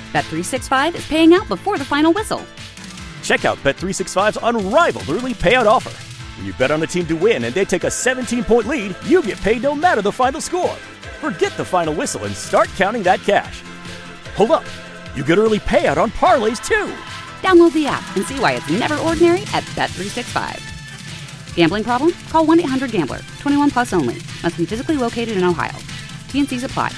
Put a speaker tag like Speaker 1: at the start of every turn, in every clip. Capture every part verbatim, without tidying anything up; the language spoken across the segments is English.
Speaker 1: Bet three sixty-five is paying out before the final whistle.
Speaker 2: Check out Bet three sixty-five's unrivaled early payout offer. When you bet on a team to win and they take a seventeen-point lead, you get paid no matter the final score. Forget the final whistle and start counting that cash. Hold up. You get early payout on parlays, too.
Speaker 1: Download the app and see why it's never ordinary at Bet three sixty-five. Gambling problem? Call one eight hundred gambler. twenty-one plus only. Must be physically located in Ohio. T N Cs apply.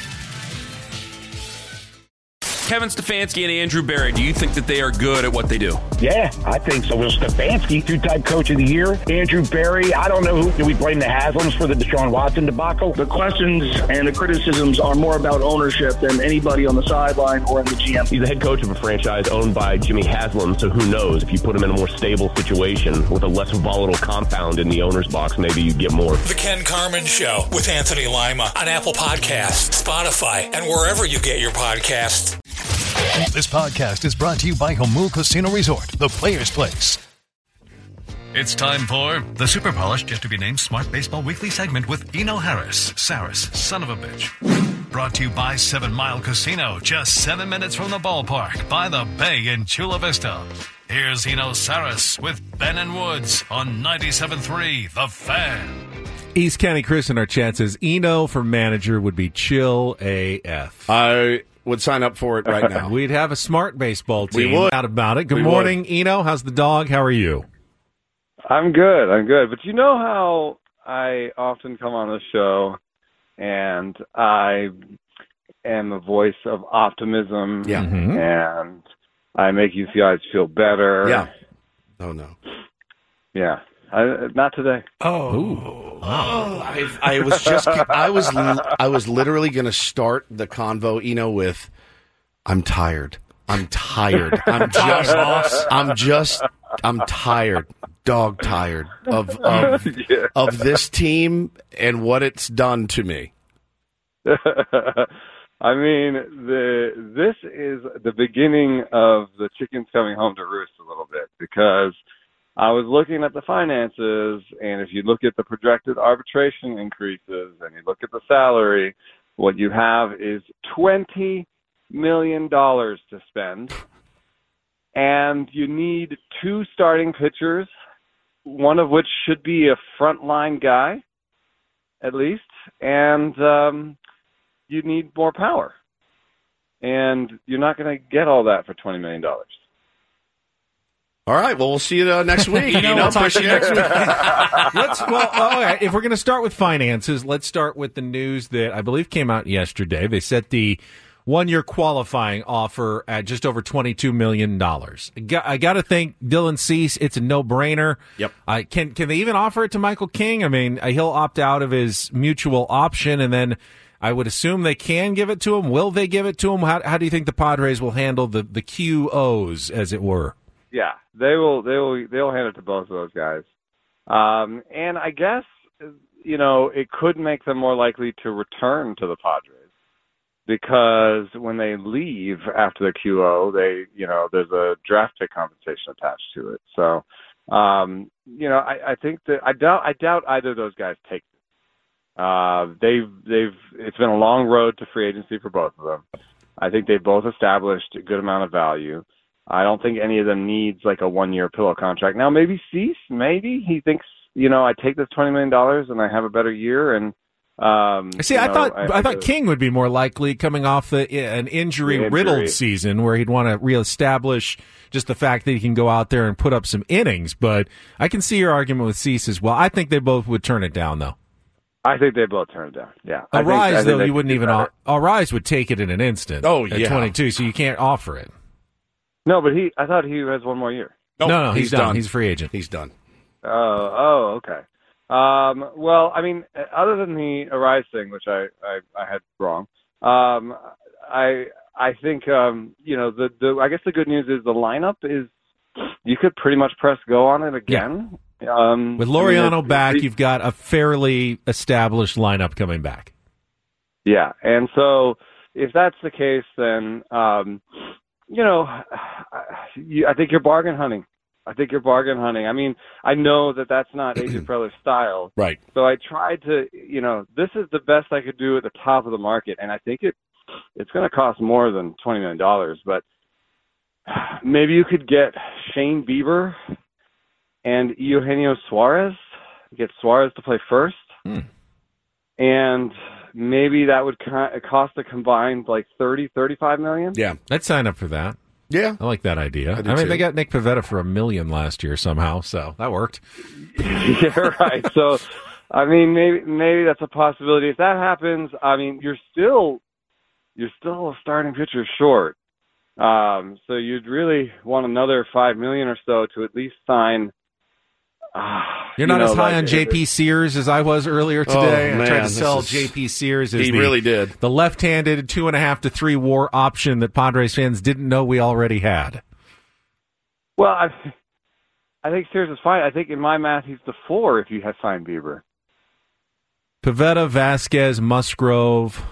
Speaker 3: Kevin Stefanski and Andrew Berry, do you think that they are good at what they do?
Speaker 4: Yeah, I think so. Well, Stefanski, two-time coach of the year. Andrew Berry, I don't know who. Do we blame the Haslams for the Deshaun Watson debacle?
Speaker 5: The questions and the criticisms are more about ownership than anybody on the sideline or in the G M.
Speaker 6: He's the head coach of a franchise owned by Jimmy Haslam, so who knows? If you put him in a more stable situation with a less volatile compound in the owner's box, maybe you get more.
Speaker 7: The Ken Carman Show with Anthony Lima on Apple Podcasts, Spotify, and wherever you get your podcasts.
Speaker 8: This podcast is brought to you by Jamul Casino Resort, the Players Place. It's time for the super polished, yet to be named Smart Baseball Weekly segment with Eno Harris, Saris, son of a bitch. Brought to you by Seven Mile Casino, just seven minutes from the ballpark by the Bay in Chula Vista. Here's Eno Saris with Ben and Woods on ninety-seven point three The Fan.
Speaker 9: East County Chris in our chat says Eno for manager would be chill A F.
Speaker 10: I would sign up for it right now.
Speaker 9: We'd have a smart baseball team.
Speaker 10: We would.
Speaker 9: Out about it. Good
Speaker 10: We
Speaker 9: morning,
Speaker 10: would.
Speaker 9: Eno. How's the dog? How are you?
Speaker 11: I'm good. I'm good. But you know how I often come on this show and I am a voice of optimism.
Speaker 10: Yeah.
Speaker 9: Mm-hmm.
Speaker 11: And I make you guys feel better.
Speaker 10: Yeah. Oh, no.
Speaker 11: Yeah. I, not today.
Speaker 9: Oh,
Speaker 10: Oh, I, I was just, I was, I was literally going to start the convo, Eno, with, I'm tired. I'm tired. I'm just, I'm just, I'm tired. Dog tired of, of,
Speaker 11: Yeah.
Speaker 10: of this team and what it's done to me.
Speaker 11: I mean, the this is the beginning of the chickens coming home to roost a little bit, because I was looking at the finances, and if you look at the projected arbitration increases and you look at the salary, what you have is twenty million dollars to spend, and you need two starting pitchers, one of which should be a frontline guy, at least, and um, you need more power. And you're not going to get all that for twenty million dollars.
Speaker 10: All right. Well, we'll see you uh, next week.
Speaker 9: You know, we'll talk to you next week.
Speaker 10: week.
Speaker 9: Let's, well, all right. If we're going to start with finances, let's start with the news that I believe came out yesterday. They set the one-year qualifying offer at just over twenty-two million dollars. I got to think Dylan Cease, it's a no-brainer.
Speaker 10: Yep.
Speaker 9: Uh, can can they even offer it to Michael King? I mean, he'll opt out of his mutual option, and then I would assume they can give it to him. Will they give it to him? How, how do you think the Padres will handle the, the Q Os, as it were?
Speaker 11: Yeah, they will. They will. They'll hand it to both of those guys. Um, and I guess, you know, it could make them more likely to return to the Padres, because when they leave after the Q O, they, you know, there's a draft pick compensation attached to it. So, um, you know, I, I think that I doubt. I doubt either of those guys take it. Uh, they've. They've. It's been a long road to free agency for both of them. I think they've both established a good amount of value. I don't think any of them needs like a one-year pillow contract. Now, maybe Cease, maybe he thinks, you know, I take this twenty million dollars and I have a better year. And um,
Speaker 9: see, I
Speaker 11: know,
Speaker 9: thought
Speaker 11: I,
Speaker 9: I, I thought
Speaker 11: I,
Speaker 9: King would be more likely coming off the, an injury-riddled
Speaker 11: injury.
Speaker 9: season where he'd want to reestablish just the fact that he can go out there and put up some innings. But I can see your argument with Cease as well. I think they both would turn it down, though.
Speaker 11: I think they both turn it down. Yeah, I
Speaker 9: Arise,
Speaker 11: think, I
Speaker 9: though,
Speaker 11: think
Speaker 9: you wouldn't even. O- Arise would take it in an instant.
Speaker 10: Oh,
Speaker 9: at
Speaker 10: yeah.
Speaker 9: twenty-two, so you can't offer it.
Speaker 11: No, but he. I thought he has one more year.
Speaker 9: No, no, no he's,
Speaker 10: he's
Speaker 9: done.
Speaker 10: done.
Speaker 9: He's a free agent.
Speaker 10: He's done.
Speaker 11: Oh, oh, okay. Um, well, I mean, other than the Arise thing, which I, I, I had wrong, um, I I think um, you know the, the I guess the good news is the lineup is you could pretty much press go on it again. Yeah. Um,
Speaker 9: With Laureano
Speaker 11: I mean,
Speaker 9: back,
Speaker 11: it,
Speaker 9: you've got a fairly established lineup coming back.
Speaker 11: Yeah, and so if that's the case, then um, you know, I think you're bargain hunting. I think you're bargain hunting. I mean, I know that that's not A J Preller's style.
Speaker 10: Right.
Speaker 11: So I tried to, you know, this is the best I could do at the top of the market, and I think it it's going to cost more than twenty million dollars. But maybe you could get Shane Bieber and Eugenio Suarez, get Suarez to play first.
Speaker 9: Hmm.
Speaker 11: And maybe that would co- cost a combined like thirty, thirty-five million.
Speaker 10: Yeah.
Speaker 9: I'd sign up for that.
Speaker 10: Yeah.
Speaker 9: I like that idea.
Speaker 10: I
Speaker 9: I,
Speaker 10: do
Speaker 9: mean,
Speaker 10: too.
Speaker 9: they got Nick Pivetta for a million last year somehow, so that worked.
Speaker 11: Yeah, right. So, I mean, maybe maybe that's a possibility. If that happens, I mean, you're still you're still a starting pitcher short. Um, so you'd really want another five million or so to at least sign. Uh,
Speaker 9: You're not
Speaker 11: you know,
Speaker 9: as high
Speaker 11: like,
Speaker 9: on J P Sears as I was earlier today.
Speaker 10: Oh,
Speaker 9: I tried
Speaker 10: man,
Speaker 9: to sell
Speaker 10: this is-
Speaker 9: J P Sears as
Speaker 10: He
Speaker 9: the,
Speaker 10: really did.
Speaker 9: the left-handed two and a half to three WAR option that Padres fans didn't know we already had.
Speaker 11: Well, I I think Sears is fine. I think in my math he's the four if you had signed Bieber.
Speaker 9: Pivetta, Vasquez, Musgrove.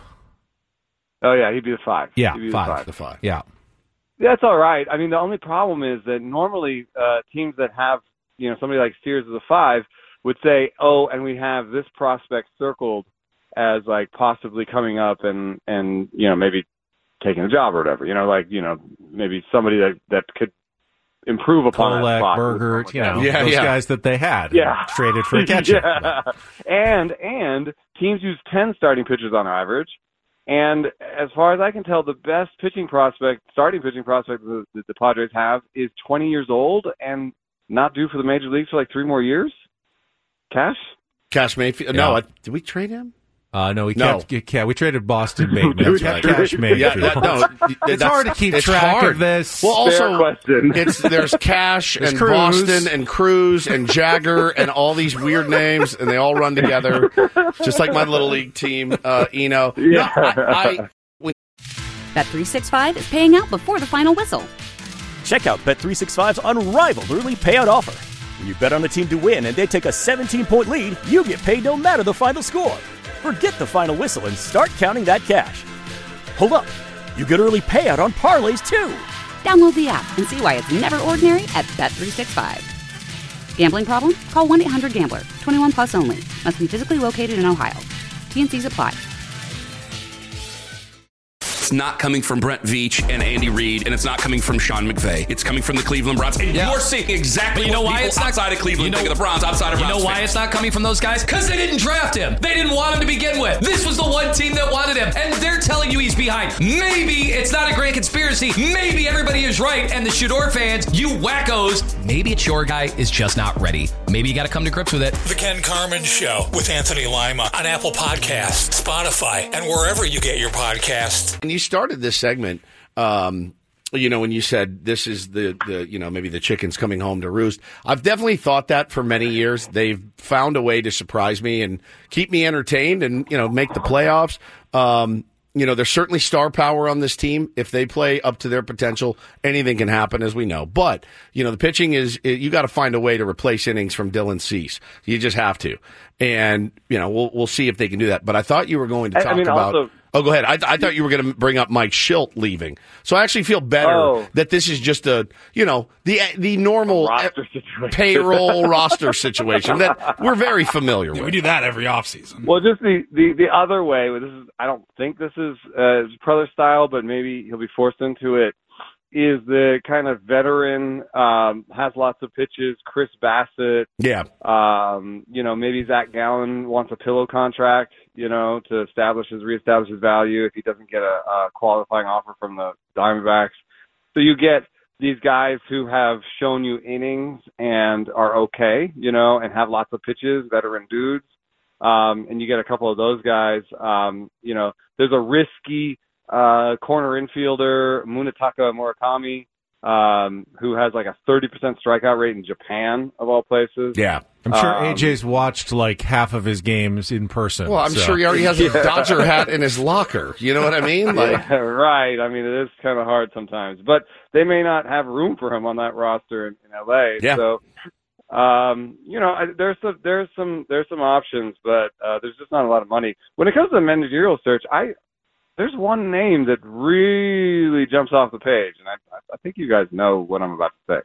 Speaker 11: Oh yeah, he'd be the five.
Speaker 9: Yeah,
Speaker 11: He'd be the
Speaker 9: five.
Speaker 11: five.
Speaker 10: The five.
Speaker 9: Yeah.
Speaker 11: That's all right. I mean, the only problem is that normally uh, teams that have, you know, somebody like Sears as a five would say, oh, and we have this prospect circled as like possibly coming up and, and, you know, maybe taking a job or whatever, you know, like, you know, maybe somebody that, that could improve upon that
Speaker 9: Kolek,
Speaker 11: spot.
Speaker 9: Bergert, you know,
Speaker 10: Yeah,
Speaker 9: those
Speaker 10: yeah.
Speaker 9: guys that they had.
Speaker 11: Yeah.
Speaker 9: Traded for a catcher.
Speaker 11: Yeah. And, and teams use ten starting pitchers on average. And as far as I can tell, the best pitching prospect, starting pitching prospect that the, the Padres have is twenty years old and not due for the major leagues for like three more years. Cash?
Speaker 10: Cash Mayfield.
Speaker 9: Yeah.
Speaker 10: No, I, did we trade him?
Speaker 9: Uh, no, we
Speaker 10: No.
Speaker 9: kept, yeah, we traded Boston Bateman.
Speaker 11: We
Speaker 9: Kept
Speaker 11: traded-
Speaker 9: Cash Mayfield.
Speaker 10: Yeah, that, no,
Speaker 9: It's
Speaker 10: that's-
Speaker 9: hard to keep
Speaker 10: it's
Speaker 9: track
Speaker 10: hard.
Speaker 9: of this.
Speaker 10: Well,
Speaker 11: Fair
Speaker 10: also,
Speaker 11: question.
Speaker 10: it's there's Cash
Speaker 9: There's
Speaker 10: and
Speaker 9: Cruz.
Speaker 10: Boston and Cruz and Jagger and all these weird names, and they all run together, just like my little league team. Uh, Eno.
Speaker 11: Yeah.
Speaker 10: No, I, I, when,
Speaker 1: Bet three sixty-five is paying out before the final whistle.
Speaker 2: Check out Bet three sixty-five's unrivaled early payout offer. When you bet on a team to win and they take a seventeen-point lead, you get paid no matter the final score. Forget the final whistle and start counting that cash. Hold up. You get early payout on parlays, too.
Speaker 1: Download the app and see why it's never ordinary at Bet three sixty-five. Gambling problem? Call one eight hundred gambler. twenty-one plus only. Must be physically located in Ohio. T N Cs apply.
Speaker 3: It's not coming from Brent Veach and Andy Reid, and it's not coming from Sean McVay. It's coming from the Cleveland Browns. And
Speaker 12: Yeah.
Speaker 3: you're seeing exactly
Speaker 12: But you know
Speaker 3: what
Speaker 12: why
Speaker 3: people
Speaker 12: it's not-
Speaker 3: outside of Cleveland
Speaker 12: you know-
Speaker 3: think of the Browns, outside of
Speaker 12: You
Speaker 3: Browns
Speaker 12: know why
Speaker 3: fans.
Speaker 12: it's not coming from those guys? Because they didn't draft him. They didn't want him to begin with. This was the one team that wanted him, and they're telling you he's behind. Maybe it's not a grand conspiracy. Maybe everybody is right, and the Shador fans, you wackos, maybe it's your guy is just not ready. Maybe you got to come to grips with it.
Speaker 7: The Ken Carmen Show with Anthony Lima on Apple Podcasts, Spotify, and wherever you get your podcasts.
Speaker 10: when you started this segment, um, you know, when you said this is the, the, you know, maybe the chicken's coming home to roost, I've definitely thought that for many years. They've found a way to surprise me and keep me entertained and, you know, make the playoffs. Um, you know, there's certainly star power on this team. If they play up to their potential, anything can happen, as we know. But, you know, the pitching is, you got to find a way to replace innings from Dylan Cease. You just have to. And, you know, we'll, we'll see if they can do that. But I thought you were going to
Speaker 11: I- I
Speaker 10: talk
Speaker 11: mean,
Speaker 10: about.
Speaker 11: also-
Speaker 10: Oh, go ahead. I, I thought you were going to bring up Mike Schilt leaving. So I actually feel better
Speaker 11: Oh.
Speaker 10: that this is just a, you know, the the normal
Speaker 11: roster situation.
Speaker 10: payroll roster situation that we're very familiar
Speaker 13: Yeah,
Speaker 10: with.
Speaker 13: we do that every offseason.
Speaker 11: Well, just the, the, the other way. This is I don't think this is uh, Preller style, but maybe he'll be forced into it. Is the kind of veteran, um, has lots of pitches. Chris Bassett,
Speaker 10: Yeah.
Speaker 11: um, you know, maybe Zach Gallen wants a pillow contract, you know, to establish his reestablish his value if he doesn't get a, a qualifying offer from the Diamondbacks. So you get these guys who have shown you innings and are okay, you know, and have lots of pitches, veteran dudes. Um, and you get a couple of those guys. Um, you know, there's a risky uh, corner infielder, Munetaka Murakami, um, who has like a thirty percent strikeout rate in Japan, of all places.
Speaker 10: Yeah.
Speaker 9: I'm sure
Speaker 11: Um,
Speaker 9: A J's watched like half of his games in person.
Speaker 10: Well, I'm
Speaker 9: so.
Speaker 10: sure he already has a
Speaker 11: Yeah.
Speaker 10: Dodger hat in his locker. You know what I mean? Like,
Speaker 11: Yeah, right. I mean, it is kind of hard sometimes, but they may not have room for him on that roster in, in L A.
Speaker 10: Yeah.
Speaker 11: So, um, you know, I, there's some there's some there's some options, but uh, there's just not a lot of money when it comes to the managerial search. I there's one name that really jumps off the page, and I I think you guys know what I'm about to say.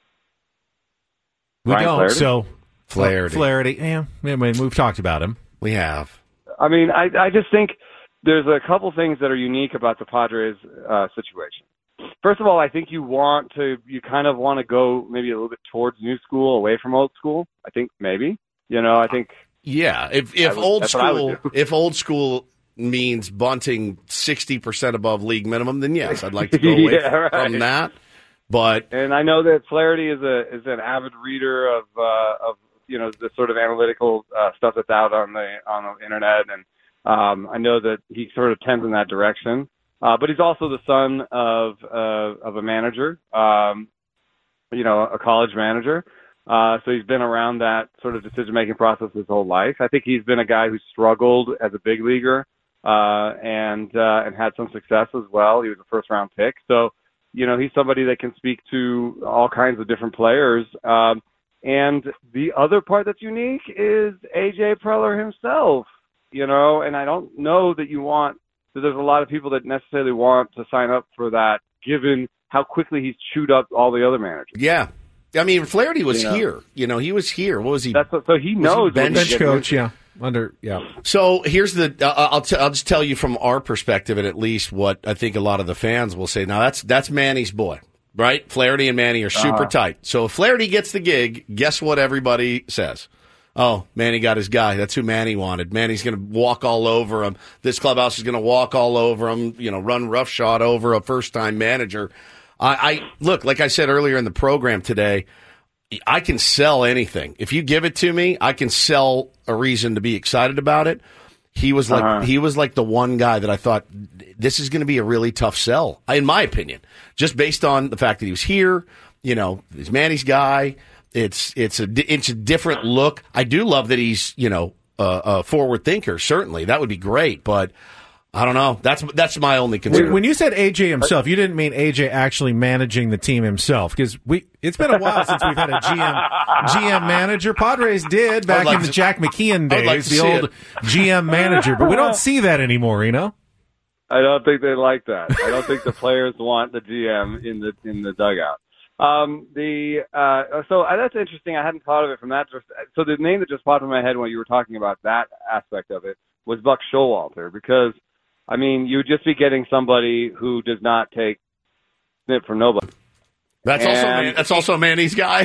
Speaker 9: We
Speaker 11: Ryan
Speaker 9: don't.
Speaker 11: Flaherty?
Speaker 9: So
Speaker 10: Flaherty.
Speaker 9: Flaherty. Yeah, I mean, we've talked about him.
Speaker 10: We have.
Speaker 11: I mean, I I just think there's a couple things that are unique about the Padres uh, situation. First of all, I think you want to, you kind of want to go maybe a little bit towards new school, away from old school. I think maybe, you know, I think.
Speaker 10: Yeah, if if
Speaker 11: would,
Speaker 10: old school,
Speaker 11: do.
Speaker 10: if old school means bunting sixty percent above league minimum, then yes, I'd like to go away
Speaker 11: yeah, right.
Speaker 10: from that. But
Speaker 11: and I know that Flaherty is a is an avid reader of uh, of you know the sort of analytical uh, stuff that's out on the on the internet, and um, I know that he sort of tends in that direction. Uh, but he's also the son of uh, of a manager, um, you know, a college manager. Uh, so he's been around that sort of decision-making process his whole life. I think he's been a guy who struggled as a big leaguer uh, and uh, and had some success as well. He was a first-round pick. So, you know, he's somebody that can speak to all kinds of different players. Um, and the other part that's unique is A J Preller himself, you know, and I don't know that you want – that there's a lot of people that necessarily want to sign up for that given how quickly he's chewed up all the other managers.
Speaker 10: Yeah. I mean, Flaherty was
Speaker 11: You know.
Speaker 10: here. You know, he was here. What was he?
Speaker 11: That's what, so he
Speaker 10: was
Speaker 11: knows what
Speaker 10: bench,
Speaker 11: he's
Speaker 9: Bench
Speaker 11: getting
Speaker 9: coach,
Speaker 11: into.
Speaker 9: yeah. Under, yeah.
Speaker 10: So here's the. Uh, I'll t- I'll just tell you from our perspective, and at least what I think a lot of the fans will say. Now that's that's Manny's boy, right? Flaherty and Manny are super
Speaker 11: Uh-huh.
Speaker 10: tight. So if Flaherty gets the gig, guess what everybody says? Oh, Manny got his guy. That's who Manny wanted. Manny's going to walk all over him. This clubhouse is going to walk all over him. You know, run roughshod over a first time manager. I, I look, like I said earlier in the program today. I can sell anything. If you give it to me, I can sell a reason to be excited about it. He was like
Speaker 11: Uh-huh.
Speaker 10: he was like the one guy that I thought this is going to be a really tough sell, in my opinion, just based on the fact that he was here. You know, he's Manny's guy. It's it's a it's a different look. I do love that he's you know a, a forward thinker. Certainly, that would be great, but. I don't know. That's that's my only concern.
Speaker 9: When, when you said A J himself, you didn't mean A J actually managing the team himself, because we it's been a while since we've had a G M G M manager. Padres did back
Speaker 10: like
Speaker 9: in the
Speaker 10: to-
Speaker 9: Jack McKeon
Speaker 10: I'd
Speaker 9: days,
Speaker 10: like to
Speaker 9: the
Speaker 10: see
Speaker 9: old
Speaker 10: it.
Speaker 9: G M manager, but we don't see that anymore. You know,
Speaker 11: I don't think they like that. I don't think the players want the G M in the in the dugout. Um, the uh, so uh, that's interesting. I hadn't thought of it from that. So the name that just popped in my head when you were talking about that aspect of it was Buck Showalter, because. I mean, you would just be getting somebody who does not take snip from nobody.
Speaker 10: That's
Speaker 11: and,
Speaker 10: also Man, that's also Manny's guy.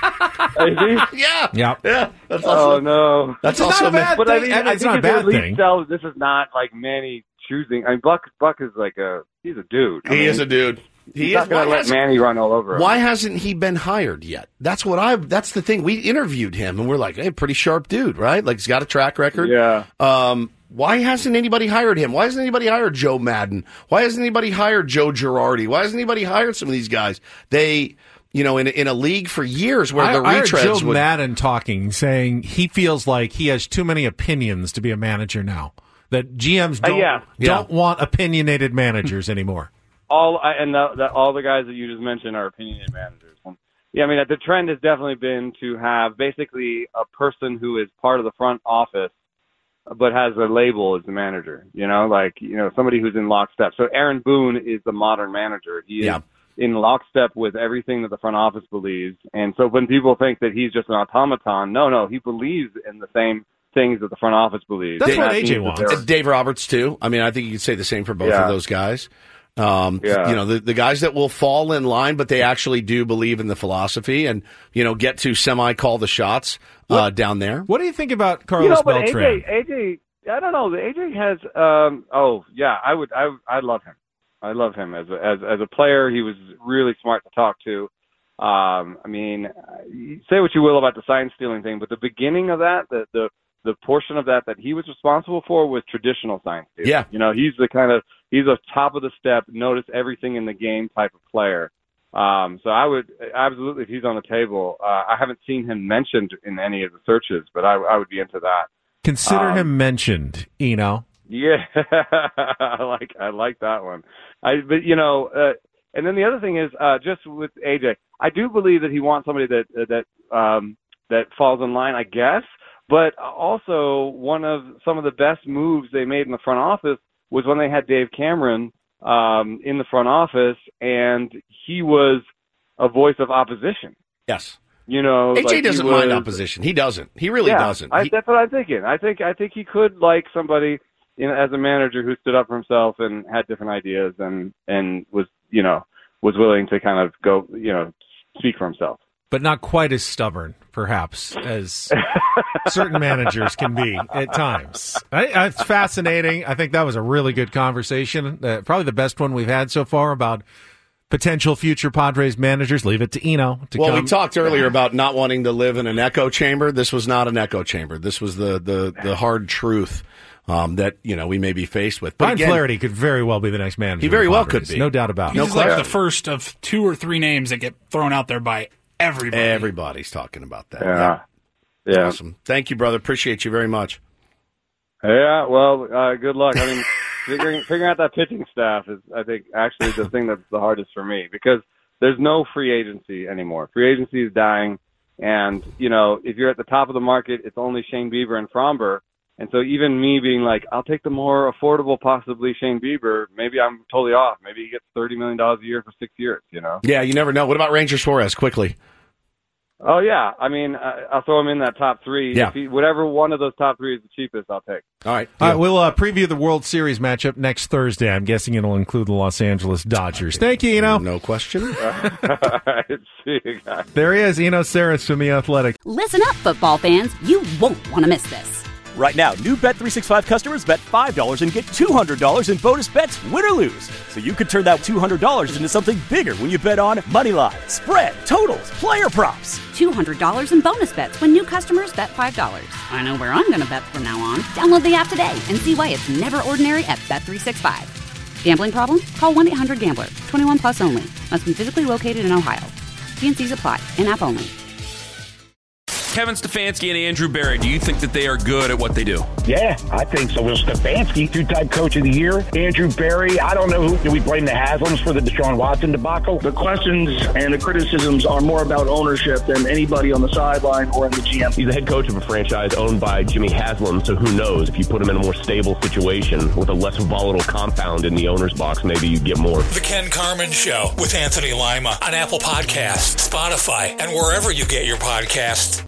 Speaker 11: Is he?
Speaker 10: Yeah,
Speaker 9: yeah,
Speaker 10: yeah. That's also,
Speaker 11: oh no,
Speaker 10: that's
Speaker 9: It's
Speaker 10: also
Speaker 9: not a bad
Speaker 11: But I
Speaker 9: thing.
Speaker 11: mean, I
Speaker 9: It's
Speaker 11: think
Speaker 9: not a
Speaker 11: it's
Speaker 9: bad
Speaker 11: at least
Speaker 9: thing.
Speaker 11: tell this is not like Manny choosing. I mean, Buck Buck is like a he's a dude. I
Speaker 10: He
Speaker 11: mean,
Speaker 10: is a dude. He
Speaker 11: He's
Speaker 10: is.
Speaker 11: not going
Speaker 10: Why
Speaker 11: to let
Speaker 10: hasn't-
Speaker 11: Manny run all over him.
Speaker 10: Why hasn't he been hired yet? That's what I. That's the thing. We interviewed him, and we're like, "Hey, pretty sharp dude, right? Like he's got a track record."
Speaker 11: Yeah.
Speaker 10: Um. Why hasn't anybody hired him? Why hasn't anybody hired Joe Madden? Why hasn't anybody hired Joe Girardi? Why hasn't anybody hired some of these guys? They, you know, in in a league for years where
Speaker 9: I,
Speaker 10: the
Speaker 9: I heard
Speaker 10: retreads
Speaker 9: Joe
Speaker 10: would.
Speaker 9: Madden talking, saying he feels like he has too many opinions to be a manager now. That G Ms
Speaker 11: Uh,
Speaker 9: don't
Speaker 11: yeah.
Speaker 9: don't want opinionated managers anymore.
Speaker 11: all I, and the, the, all the guys that you just mentioned are opinionated managers. And, yeah, I mean, the trend has definitely been to have basically a person who is part of the front office, but has a label as the manager. You know, like you know somebody who's in lockstep. So Aaron Boone is the modern manager. He is
Speaker 10: Yeah.
Speaker 11: in lockstep with everything that the front office believes. And so when people think that he's just an automaton, no, no, he believes in the same things that the front office believes.
Speaker 9: That's
Speaker 11: And
Speaker 9: what
Speaker 11: that
Speaker 9: A J
Speaker 11: means that
Speaker 9: wants.
Speaker 11: they're-
Speaker 10: Uh, Dave Roberts too. I mean, I think you could say the same for both
Speaker 11: Yeah.
Speaker 10: of those guys. Um,
Speaker 11: Yeah.
Speaker 10: You know, the, the guys that will fall in line, but they actually do believe in the philosophy and, you know, get to semi call the shots uh, down there.
Speaker 9: What do you think about Carlos
Speaker 11: you know, but
Speaker 9: Beltran?
Speaker 11: A J, A J, I don't know. A J has. Um, oh, yeah. I would. I. I love him. I love him as a, as as a player. He was really smart to talk to. Um, I mean, say what you will about the sign stealing thing, but the beginning of that, the the the portion of that that he was responsible for was traditional sign stealing.
Speaker 10: Yeah.
Speaker 11: You know, he's the kind of he's a top of the step, notice everything in the game type of player. Um, so I would absolutely, if he's on the table, uh, I haven't seen him mentioned in any of the searches, but I, I would be into that.
Speaker 9: Consider
Speaker 11: Um,
Speaker 9: him mentioned, Eno.
Speaker 11: Yeah, I like I like that one. I but you know, uh, and then the other thing is uh, just with A J, I do believe that he wants somebody that that um, that falls in line, I guess. But also, one of some of the best moves they made in the front office was when they had Dave Cameron um, in the front office, and he was a voice of opposition.
Speaker 10: Yes.
Speaker 11: You know,
Speaker 10: A J
Speaker 11: like he
Speaker 10: doesn't mind
Speaker 11: was-
Speaker 10: opposition. He doesn't. He really
Speaker 11: yeah,
Speaker 10: doesn't.
Speaker 11: I,
Speaker 10: He-
Speaker 11: that's what I'm thinking. I think I think he could like somebody you know, as a manager who stood up for himself and had different ideas and and was, you know, was willing to kind of go, you know, speak for himself.
Speaker 9: But not quite as stubborn, perhaps, as certain managers can be at times. I, it's fascinating. I think that was a really good conversation. Uh, probably the best one we've had so far about potential future Padres managers. Leave it to Eno to
Speaker 10: well,
Speaker 9: come.
Speaker 10: we talked earlier about not wanting to live in an echo chamber. This was not an echo chamber. This was the the, the hard truth um, that, you know, we may be faced with. But
Speaker 9: Brian
Speaker 10: again,
Speaker 9: Flaherty could very well be the next manager.
Speaker 10: He very
Speaker 9: of the
Speaker 10: well
Speaker 9: Padres.
Speaker 10: could be.
Speaker 9: No doubt about it.
Speaker 13: He's
Speaker 10: No
Speaker 13: like
Speaker 10: question.
Speaker 13: the first of two or three names that get thrown out there by everybody.
Speaker 10: Everybody's talking about that.
Speaker 11: Yeah. Yeah.
Speaker 10: Awesome. Thank you, brother. Appreciate you very much.
Speaker 11: Yeah, well, uh, good luck. I mean, figuring figuring out that pitching staff is, I think, actually the thing that's the hardest for me because there's no free agency anymore. Free agency is dying, and you know, if you're at the top of the market, it's only Shane Bieber and Fromber, and so even me being like, I'll take the more affordable, possibly Shane Bieber. Maybe I'm totally off. Maybe he gets thirty million dollars a year for six years. You know?
Speaker 10: Yeah, you never know. What about Ranger Suarez? Quickly.
Speaker 11: Oh, yeah. I mean, I- I'll throw him in that top three.
Speaker 9: Yeah.
Speaker 11: If he, whatever one of those top three is the cheapest, I'll take.
Speaker 10: All right.
Speaker 9: All right, we'll uh, preview the World Series matchup next Thursday. I'm guessing it'll include the Los Angeles Dodgers. Thank you, Eno.
Speaker 10: No question.
Speaker 11: All right. See you guys.
Speaker 9: There he is, Eno Saris from The Athletic.
Speaker 1: Listen up, football fans. You won't want to miss this.
Speaker 2: Right now, new Bet three sixty-five customers bet five dollars and get two hundred dollars in bonus bets, win or lose. So you could turn that two hundred dollars into something bigger when you bet on money line, spread, totals, player props.
Speaker 1: two hundred dollars in bonus bets when new customers bet five dollars. I know where I'm going to bet from now on. Download the app today and see why it's never ordinary at Bet three sixty-five. Gambling problem? Call one eight hundred gambler. twenty-one plus only. Must be physically located in Ohio. T and C's apply. In-app only.
Speaker 3: Kevin Stefanski and Andrew Berry, do you think that they are good at what they do?
Speaker 4: Yeah, I think so. Will Stefanski, two-time coach of the year. Andrew Berry, I don't know who. Do we blame the Haslams for the Deshaun Watson debacle?
Speaker 5: The questions and the criticisms are more about ownership than anybody on the sideline or in the G M.
Speaker 6: He's the head coach of a franchise owned by Jimmy Haslam, so who knows? If you put him in a more stable situation with a less volatile compound in the owner's box, maybe you get more.
Speaker 7: The Ken Carman Show with Anthony Lima on Apple Podcasts, Spotify, and wherever you get your podcasts.